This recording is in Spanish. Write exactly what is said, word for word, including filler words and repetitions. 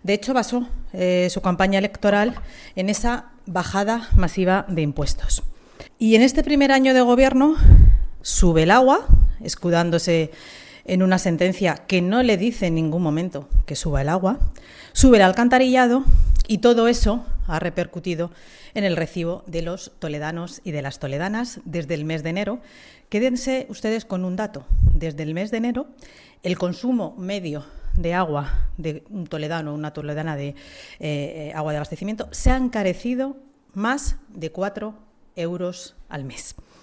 De hecho, basó eh, su campaña electoral en esa bajada masiva de impuestos. Y en este primer año de gobierno sube el agua, escudándose en una sentencia que no le dice en ningún momento que suba el agua, sube el alcantarillado y todo eso ha repercutido en el recibo de los toledanos y de las toledanas desde el mes de enero. Quédense ustedes con un dato. Desde el mes de enero, el consumo medio de agua de un toledano o una toledana de eh, agua de abastecimiento se ha encarecido más de cuatro euros al mes.